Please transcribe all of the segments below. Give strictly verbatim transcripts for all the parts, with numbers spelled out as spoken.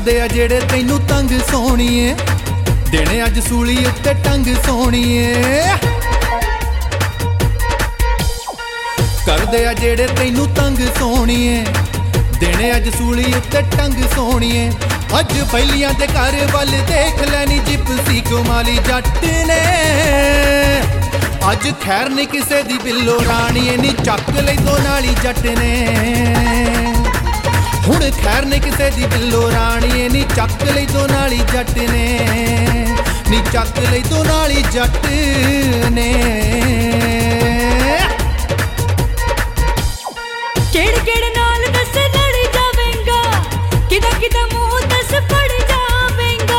ਕਰਦੇ ਆ ਜਿਹੜੇ ਤੈਨੂੰ ਤੰਗ ਸੋਹਣੀਏ, ਦੇਣੇ ਅੱਜ ਸੂਲੀ ਉੱਤੇ ਟੰਗ ਸੋਹਣੀਏ। ਕਰਦੇ ਆ ਜਿਹੜੇ ਤੈਨੂੰ ਤੰਗ ਸੋਹਣੀਏ, ਦੇਣੇ ਅੱਜ ਸੂਲੀ ਉੱਤੇ ਟੰਗ ਸੋਹਣੀਏ। ਅੱਜ ਪਹਿਲੀਆਂ ਦੇ ਘਰ ਵੱਲ ਦੇਖ ਲੈਣੀ ਜਿਪਸੀ ਕਮਾਲੀ ਜੱਟ ਨੇ, ਅੱਜ ਖੈਰ ਨੀ ਕਿਸੇ ਦੀ ਬਿੱਲੋ ਰਾਣੀਏ ਨੀ ਚੱਕ ਲਈ ਦੋ ਨਾਲੀ ਜੱਟ ਨੇ। ਹੁਣ ਖੈਰ ਨੀ ਕਿਸੇ ਦੀ ਬਿੱਲੋ ਰਾਣੀਏ ਨੀ ਚੱਕ ਲਈ ਦੋ ਨਾਲੀ ਜੱਟ ਨੇ, ਨੀ ਚੱਕ ਲਈ ਦੋ ਨਾਲੀ ਜੱਟ ਨੇ। ਕਿਹੜੇ ਕਿਹੜੇ ਨਾਲ ਦੱਸ ਲੜ ਜਾਵੇਂਗਾ, ਕਿਦਾ ਕਿਦਾ ਮੂੰਹ ਦੱਸ ਫੜ ਜਾਵੇਂਗਾ।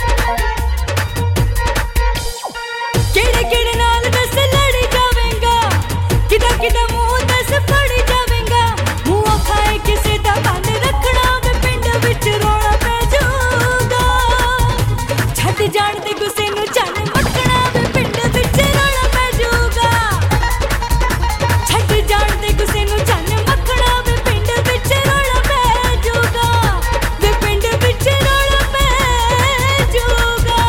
ਕਿਹੜੇ ਕਿਹੜੇ ਨਾਲ ਦੱਸ ਲੜ ਜਾਵੇਂਗਾ, ਕਿਦਾ ਕਿਦਾ ਮੂੰਹ ਦੱਸ ਫੜ ਜਾਵੇਂਗਾ। ਮੂੰਹ ਖਾਏ ਕਿਸੇ ਦਾ ਬੰਦ ਰੱਖਣਾ ਵੇ ਪਿੰਡ ਵਿੱਚ ਰੌਲਾ ਪੈ ਜਾਊਗਾ। ਛੱਡ ਜਾਣ ਦੇ ਗੁੱਸੇ ਨੂੰ ਚੰਨ ਮੱਖਣਾ ਵੇ ਪਿੰਡ ਵਿੱਚ ਰੌਲਾ ਪੈ ਜਾਊਗਾ। ਛੱਡ ਜਾਣ ਦੇ ਗੁੱਸੇ ਨੂੰ ਚੰਨ ਮੱਖਣਾ ਵੇ ਪਿੰਡ ਵਿੱਚ ਰੌਲਾ ਪੈ ਜਾਊਗਾ, ਵੇ ਪਿੰਡ ਵਿੱਚ ਰੌਲਾ ਪੈ ਜਾਊਗਾ।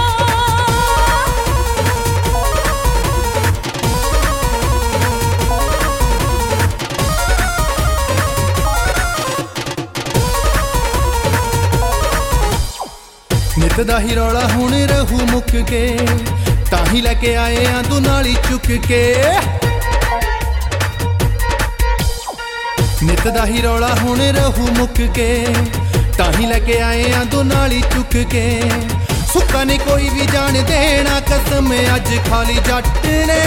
ਨਿੱਤ ਦਾ ਹੀ ਰੌਲਾ ਹੁਣ ਰਹੂ ਮੁੱਕ ਕੇ, ਤਾਂ ਹੀ ਲੈ ਕੇ ਆਏ ਆਂ ਤੂੰ ਨਾਲੀ ਚੁੱਕ ਕੇ। ਨਿੱਤ ਦਾ ਹੀ ਰੌਲਾ ਹੁਣ ਰਹੂ ਮੁੱਕ ਕੇ, ਤਾਂ ਹੀ ਲੈ ਕੇ ਆਏ ਆਂ ਤੂੰ ਨਾਲੀ ਚੁੱਕ ਕੇ। ਸੁੱਕਾ ਨੀ ਕੋਈ ਵੀ ਜਾਣ ਦੇਣਾ ਕਸਮ ਅੱਜ ਖਾਲੀ ਜੱਟ ਨੇ,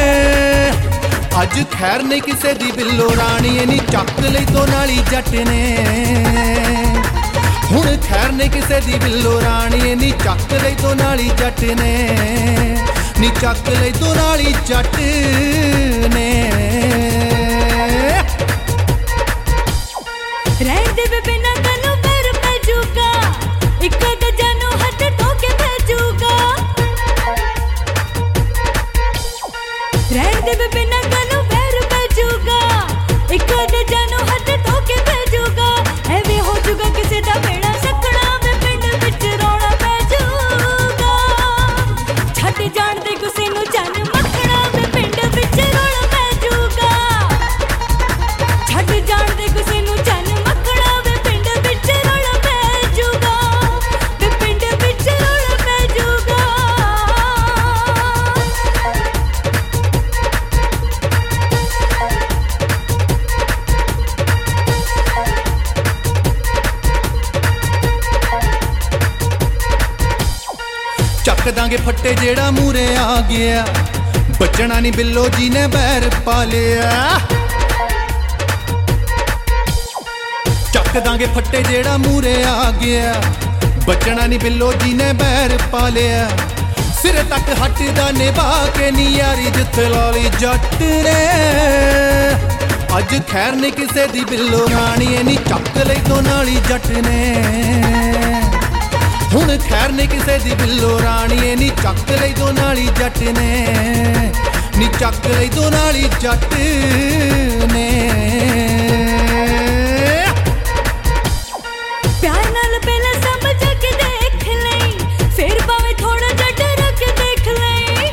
ਅੱਜ ਖੈਰ ਨੀ ਕਿਸੇ ਦੀ ਬਿੱਲੋ ਰਾਣੀਏ ਨੀ ਚੱਕ ਲਈ ਦੋ ਨਾਲੀ ਜੱਟ ਨੇ। ਹੁਣ ਖੈਰ ਨੀ ਕਿਸੇ ਦੀ ਬਿੱਲੋ ਰਾਣੀਏ ਨੀ ਚੱਕ ਲਈ ਦੋ ਨਾਲੀ ਜੱਟ ਨੇ, ਨੀ ਚੱਕ ਲਈ ਦੋ ਨਾਲੀ ਜੱਟ ਨੇ। ਰਹਿਣ ਦੇ ਵੇ ਬਿਨਾਂ ਤੈਨੂੰ ਪੈਰ ਪੈ ਜਾਊਗਾ, ਇੱਕ ਦੂਜੇ ਨੂੰ ਹੱਥ ਧੋ ਕੇ ਭੇਜੂਗਾ। ਰਹਿਣ ਦੇ ਵੇ ਬਿਨਾਂ ਤੈਨੂੰ ਪੈਰ ਪੈ ਜਾਊਗਾ, ਇੱਕ ਦੂਜੇ ਨੂੰ ਹੱਥ ਧੋ ਕੇ ਭੇਜੂਗਾ। ਐਵੇਂ ਹੋ ਜਾਊਗਾ ਕਿਸੇ ਦਾ ਬੇੜਾ ਸੱਕਣਾ ਵੇ ਪਿੰਡ ਵਿੱਚ ਰੌਲਾ ਪੈ ਜਾਊਗਾ। ਛੱਡ ਜਾਣ ਦੇ ਗੁੱਸੇ ਨੂੰ ਚੰਨ ਮੱਖਣਾ ਵੇ ਪਿੰਡ ਵਿੱਚ ਰੌਲਾ ਪੈ ਜਾਊਗਾ। ਛੱਡ ਜਾਣ ਦੇ ਗੁੱਸੇ ਨੂੰ ਚੰਨ ਮੱਖਣਾ ਵੇ ਪਿੰਡ ਵਿੱਚ ਰੌਲਾ ਪੈ ਜਾਊਗਾ, ਵੇ ਪਿੰਡ ਵਿੱਚ ਰੌਲਾ ਪੈ ਜਾਊਗਾ। ਚੱਕ ਦਾਂਗੇ ਫੱਟੇ ਜਿਹੜਾ ਮੂਰੇ ਆ ਗਿਆ, ਬਚਣਾ ਨੀ ਬਿੱਲੋ ਜੀ ਨੇ ਬੈਰ ਪਾ ਲਿਆ। ਚੱਕ ਦਾਂਗੇ ਫੱਟੇ ਜਿਹੜਾ ਮੂਰੇ ਆ ਗਿਆ, ਬਚਣਾ ਨੀ ਬਿੱਲੋ ਜੀ ਨੇ ਬੈਰ ਪਾ ਲਿਆ। ਸਿਰ ਤੱਕ ਹੱਟਦਾ ਨਿਭਾ ਕੇ ਨੀ ਯਾਰੀ ਜਿੱਥੇ ਲਾਲੀ ਜੱਟ ਨੇ, ਅੱਜ ਖੈਰ ਨੀ ਕਿਸੇ ਦੀ ਬਿੱਲੋ ਰਾਣੀਏ ਨੀ ਚੱਕ ਲਈ ਦੋ ਨਾਲੀ ਜੱਟ ਨੇ। ਹੁਣ ਖੈਰ ਨੀ ਕਿਸੇ ਦੀ ਬਿੱਲੋ ਰਾਣੀਏ ਨੀ ਚੱਕ ਲਈ ਦੋ ਨਾਲੀ ਜੱਟ ਨੇ, ਨੀ ਚੱਕ ਲਈ ਦੋ ਨਾਲੀ ਜੱਟ ਨੇ। ਪਿਆਰ ਨਾਲ ਪਹਿਲਾਂ ਸਮਝ ਕੇ ਦੇਖ ਲਈ, ਫਿਰ ਭਾਵੇਂ ਥੋੜਾ ਜਿਹਾ ਡਰ ਕੇ ਦੇਖ ਲਈ।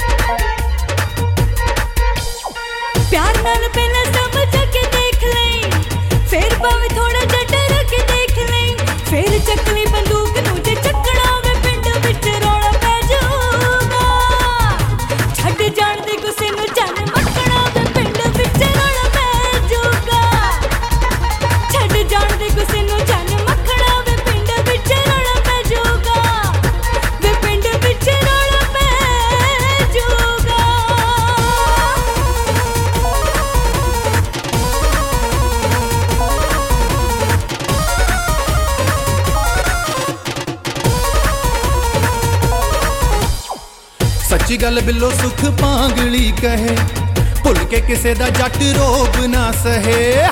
ਪਿਆਰ ਨਾਲ ਪਹਿਲਾਂ ਸਮਝ ਕੇ ਦੇਖ ਲਈ, ਫਿਰ ਭਾਵੇਂ ਥੋੜਾ ਜਿਹਾ ਡਰ ਕੇ ਦੇਖ ਲਈ। ਫਿਰ ਚੱਕ ਲਈ ਬੰਦੂਕ ਨੂੰ ਜੇ ਚੱਕਣਾ ਵੇ ਪਿੰਡ ਵਿੱਚ ਰੌਲਾ ਪੈ ਜਾਊਗਾ। ਛੱਡ ਜਾਣ ਦੇ ਗੁੱਸੇ ਨੂੰ ਚੰਨ ਮੱਖਣਾ ਵੇ ਪਿੰਡ ਵਿੱਚ ਰੌਲਾ ਪੈ ਜਾਊਗਾ। ਛੱਡ ਜਾਣ ਦੇ ਗੁੱਸੇ ਨੂੰ ਚੰਨ ਮੱਖਣਾ ਵੇ ਪਿੰਡ ਵਿੱਚ ਰੌਲਾ ਪੈ ਜਾਊਗਾ, ਵੇ ਪਿੰਡ ਵਿੱਚ ਰੌਲਾ ਪੈ ਜਾਊਗਾ। ਸੱਚੀ ਗੱਲ ਬਿੱਲੋ ਸੁਖ ਪਾਂਗਲੀ ਕਹੇ, ਭੁੱਲ ਕੇ ਕਿਸੇ ਦਾ ਜੱਟ ਰੋਬ ਨਾ ਸਹੇ।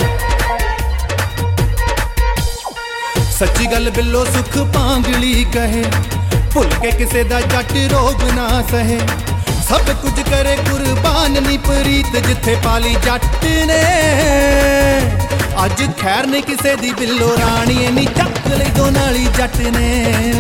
ਸੱਚੀ ਗੱਲ ਬਿੱਲੋ ਸੁਖ ਪਾਂਗਲੀ ਕਹੇ, ਭੁੱਲ ਕੇ ਕਿਸੇ ਦਾ ਜੱਟ ਰੋਬ ਨਾ ਸਹੇ। सब कुछ करे कुर्बान नी प्रीत जिथे पाली जट ने अज खैर ने किसे दी बिल्लो राणी नी चक लई दो नाली जट ने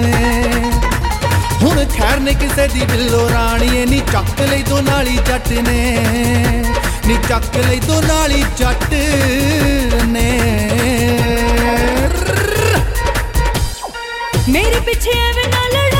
हुण खैर ने किसे दी बिल्लो राणी नी चक लई दो नाली जट ने नी चक लई दो नाली जट ने मेरे पीछे एवें ना लड़ा